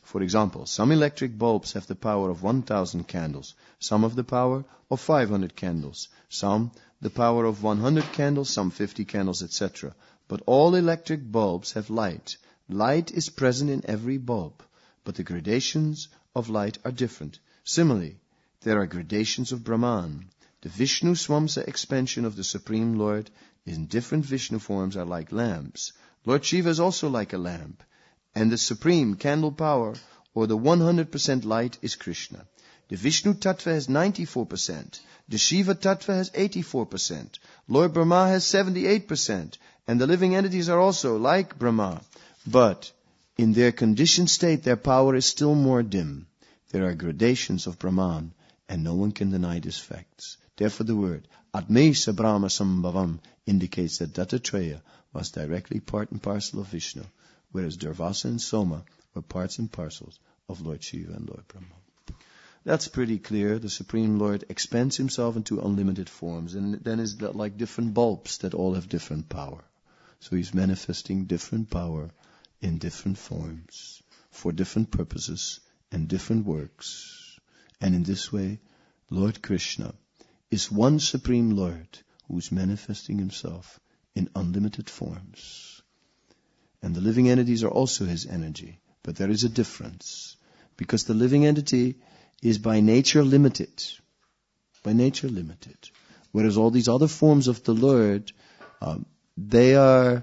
For example, some electric bulbs have the power of 1,000 candles, some have the power of 500 candles, some the power of 100 candles, some 50 candles, etc. But all electric bulbs have light. Light is present in every bulb, but the gradations of light are different. Similarly, there are gradations of Brahman. The Vishnu Swamsa expansion of the Supreme Lord in different Vishnu forms are like lamps. Lord Shiva is also like a lamp. And the supreme candle power, or the 100% light, is Krishna. The Vishnu Tattva has 94%. The Shiva Tattva has 84%. Lord Brahma has 78%. And the living entities are also like Brahma. But in their conditioned state, their power is still more dim. There are gradations of Brahman, and no one can deny these facts. Therefore the word Atmesa Brahma Sambhavam indicates that Dattatreya was directly part and parcel of Vishnu, whereas Durvasa and Soma were parts and parcels of Lord Shiva and Lord Brahma. That's pretty clear. The Supreme Lord expands himself into unlimited forms, and then is like different bulbs that all have different power. So he's manifesting different power in different forms for different purposes and different works. And in this way, Lord Krishna is one Supreme Lord who is manifesting himself in unlimited forms. And the living entities are also his energy. But there is a difference. Because the living entity is by nature limited. By nature limited. Whereas all these other forms of the Lord, they're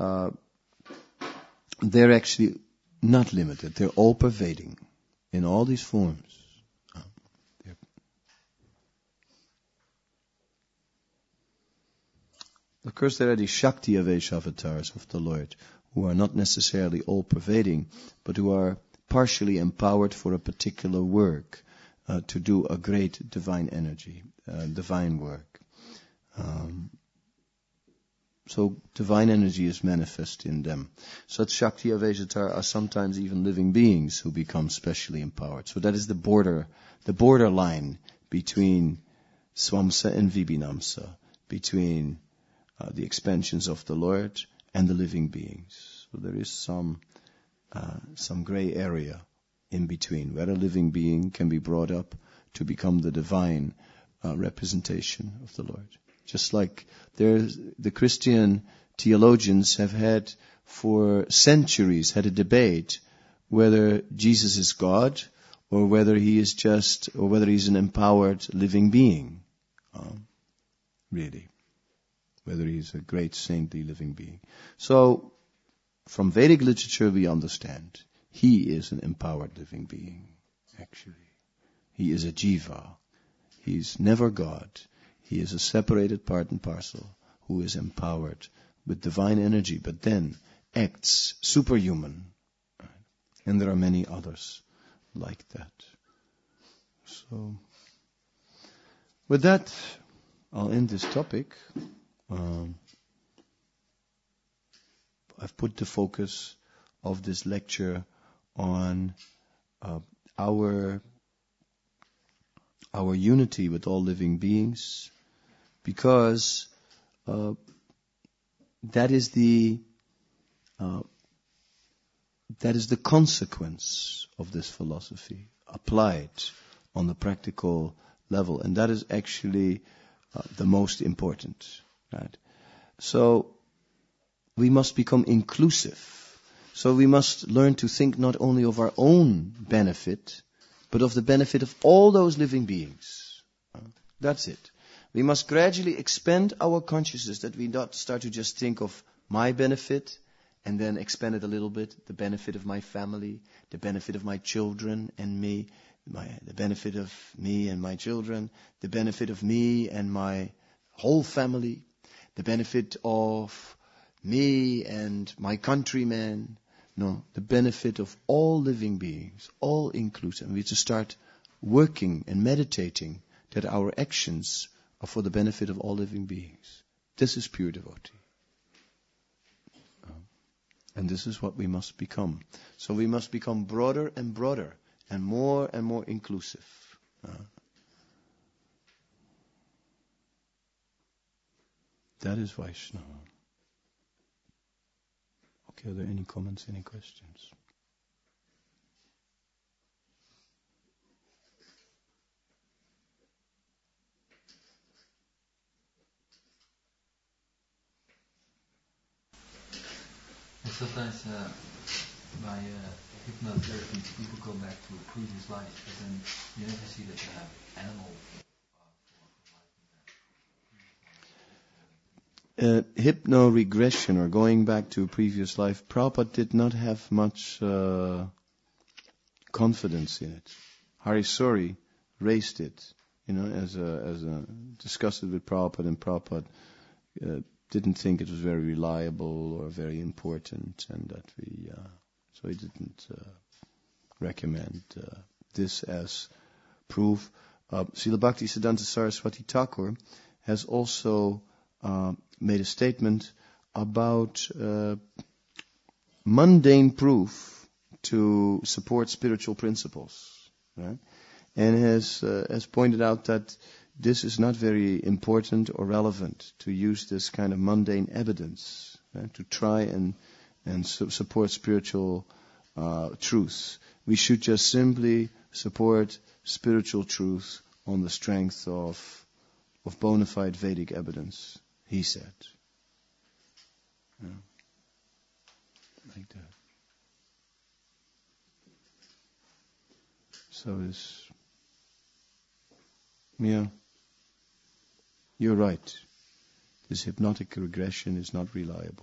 actually not limited. They're all pervading in all these forms. Of course, there are the Shakti Avesh avatars of the Lord, who are not necessarily all-pervading, but who are partially empowered for a particular work, to do a great divine energy, divine work. So divine energy is manifest in them. Such Shakti Aveshatar are sometimes even living beings who become specially empowered. So that is the borderline between Swamsa and Vibhinamsa, between the expansions of the Lord and the living beings. So there is some gray area in between, where a living being can be brought up to become the divine representation of the Lord. Just like the Christian theologians have had for centuries had a debate whether Jesus is God or whether he's an empowered living being. Really. Whether he's a great saintly living being. So, from Vedic literature we understand he is an empowered living being, actually. He is a jiva. He's never God. He is a separated part and parcel who is empowered with divine energy, but then acts superhuman. And there are many others like that. So, with that, I'll end this topic. I've put the focus of this lecture on our unity with all living beings, because that is the consequence of this philosophy applied on the practical level, and that is actually the most important. Right? So we must become inclusive. So we must learn to think not only of our own benefit, but of the benefit of all those living beings. That's it. We must gradually expand our consciousness, that we not start to just think of my benefit and then expand it a little bit, the benefit of my family, the benefit of my children and me, the benefit of me and my children, the benefit of me and my whole family, the benefit of me and my countrymen. No, the benefit of all living beings, all inclusive. And we have to start working and meditating that our actions are for the benefit of all living beings. This is pure devotee. And this is what we must become. So we must become broader and broader and more inclusive. That is Vaishnava. Okay, are there any comments, any questions? And sometimes by hypnotherapy, people go back to a previous life, but then you never see that they have animal hypno-regression or going back to a previous life, Prabhupada did not have much confidence in it. Hari Suri raised it, as a discussed it with Prabhupada, and Prabhupada didn't think it was very reliable or very important, and that so he didn't recommend this as proof. Srila Bhaktisiddhanta Saraswati Thakur has also made a statement about mundane proof to support spiritual principles, right? And has pointed out that this is not very important or relevant to use this kind of mundane evidence, right, to try and support spiritual truths. We should just simply support spiritual truth on the strength of bona fide Vedic evidence, he said. Yeah. Like that. So you're right. This hypnotic regression is not reliable.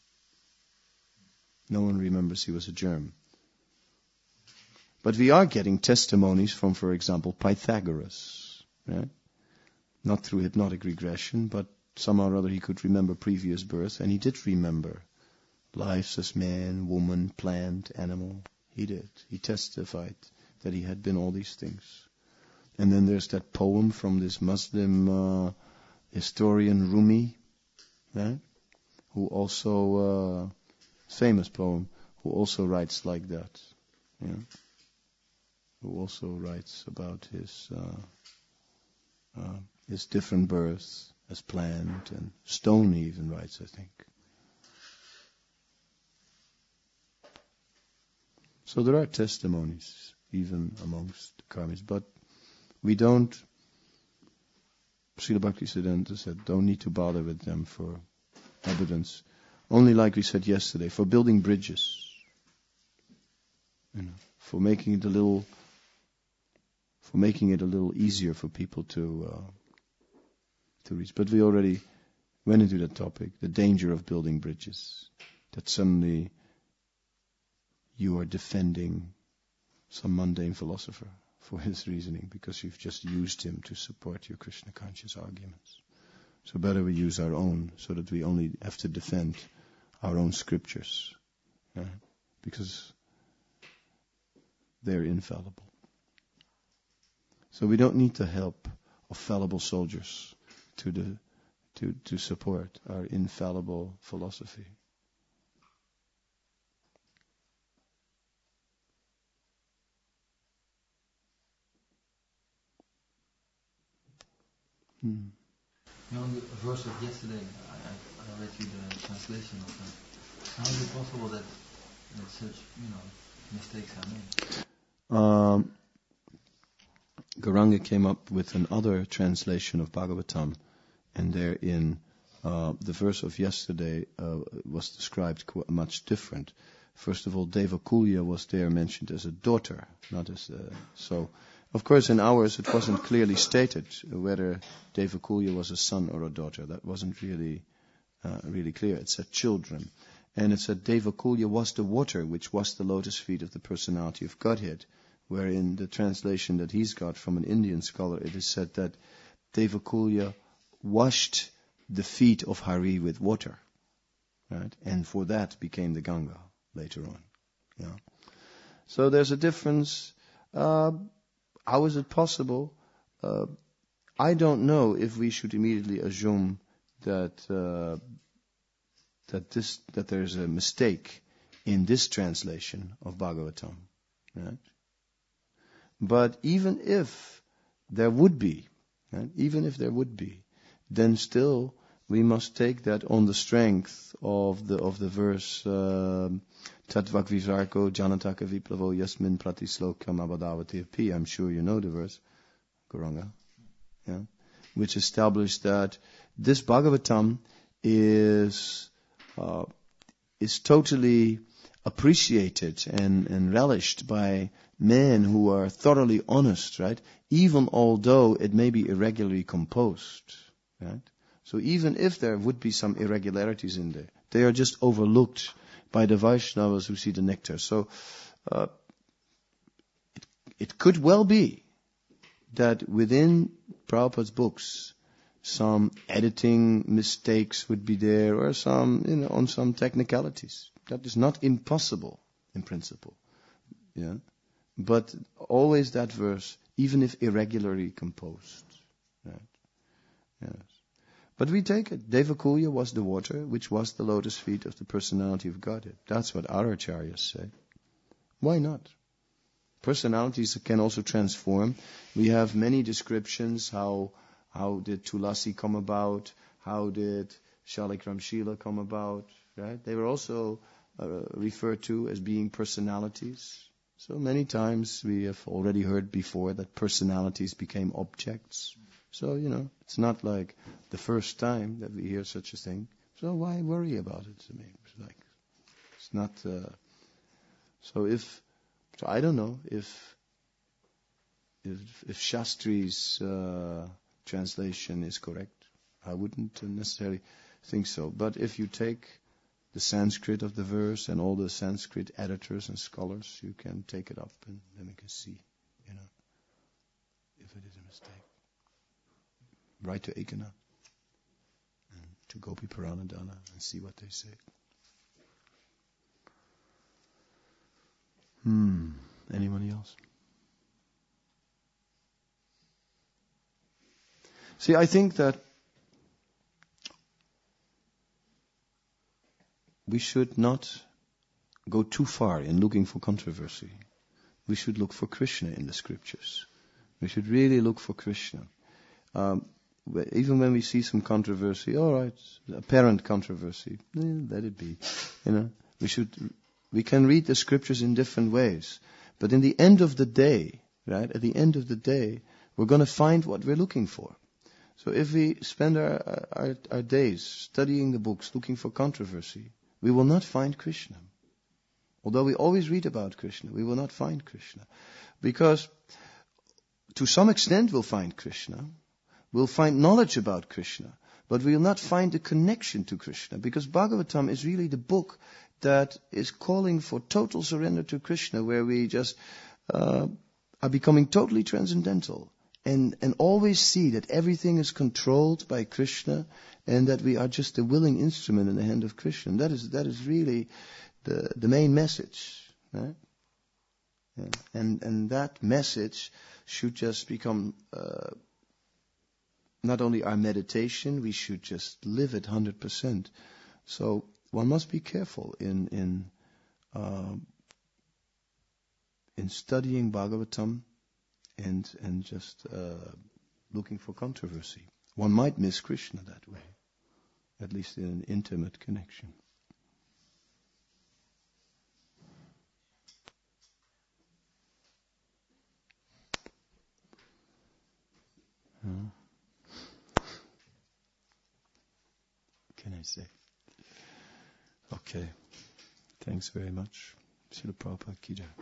No one remembers he was a germ. But we are getting testimonies from, for example, Pythagoras, right? Not through hypnotic regression, but somehow or other he could remember previous birth, and he did remember lives as man, woman, plant, animal. He did. He testified that he had been all these things. And then there's that poem from this Muslim historian Rumi, right? Who also, famous poem, who also writes like that, yeah? Who also writes about his different births as plant and stone. He even writes, I think. So there are testimonies even amongst the karmis, but we don't. Srila Bhaktisiddhanta said, don't need to bother with them for evidence. Only, like we said yesterday, for building bridges, for making it a little easier for people to reach. But we already went into that topic, the danger of building bridges. That suddenly you are defending some mundane philosopher for his reasoning, because you've just used him to support your Krishna conscious arguments. So better we use our own, so that we only have to defend our own scriptures, because they're infallible. So we don't need the help of fallible soldiers to support our infallible philosophy. On the verse of yesterday, I read you the translation of that. How is it possible that such mistakes are made? Gauranga came up with another translation of Bhagavatam, and therein the verse of yesterday was described much different. First of all, Devakulya was there mentioned as a daughter, not as so. Of course, in ours it wasn't clearly stated whether Devakulya was a son or a daughter. That wasn't really clear. It said children, and it said Devakulya was the water which washed the lotus feet of the personality of Godhead. Where in the translation that he's got from an Indian scholar, it is said that Devakulya washed the feet of Hari with water, right? And for that became the Ganga later on. Yeah. So there's a difference. How is it possible? I don't know if we should immediately assume that there's a mistake in this translation of Bhagavatam, right? But even if there would be, right, then still we must take that on the strength of the verse Tatvak Visarko Janataka Viplavo Yasmin Pratislokam Abadavati Pi. I'm sure you know the verse, Gauranga, yeah, which established that this Bhagavatam is is totally appreciated and relished by men who are thoroughly honest, right? Even although it may be irregularly composed, right? So even if there would be some irregularities in there, they are just overlooked by the Vaishnavas who see the nectar. So it could well be that within Prabhupada's books, some editing mistakes would be there, or some, on some technicalities. That is not impossible in principle. Yeah. But always that verse, even if irregularly composed. Right? Yes. But we take it. Devakulya was the water, which was the lotus feet of the personality of Godhead. That's what our acharyas say. Why not? Personalities can also transform. We have many descriptions how did Tulasi come about, how did Shalikram Shila come about, right? They were also referred to as being personalities. So many times we have already heard before that personalities became objects. So, it's not like the first time that we hear such a thing. So why worry about it? It's not, so I don't know if Shastri's translation is correct. I wouldn't necessarily think so. But if you take the Sanskrit of the verse and all the Sanskrit editors and scholars, you can take it up and then we can see, if it is a mistake. Write to Ekanath and to Gopi Puranadana and see what they say. Anyone else? See, I think that we should not go too far in looking for controversy. We should look for Krishna in the scriptures. We should really look for Krishna. Even when we see some controversy, all right, apparent controversy, let it be. We can read the scriptures in different ways. But in the end of the day, right, at the end of the day, we're going to find what we're looking for. So if we spend our days studying the books, looking for controversy, we will not find Krishna. Although we always read about Krishna, we will not find Krishna. Because to some extent we'll find Krishna. We'll find knowledge about Krishna. But we will not find the connection to Krishna. Because Bhagavatam is really the book that is calling for total surrender to Krishna, where we just are becoming totally transcendental. And always see that everything is controlled by Krishna and that we are just a willing instrument in the hand of Krishna. And that is really the main message. Right? Yeah. And that message should just become not only our meditation, we should just live it 100%. So one must be careful in studying Bhagavatam and just looking for controversy. One might miss Krishna that way, at least in an intimate connection. What can I say? Okay. Thanks very much. Srila Prabhupada Ki Jai.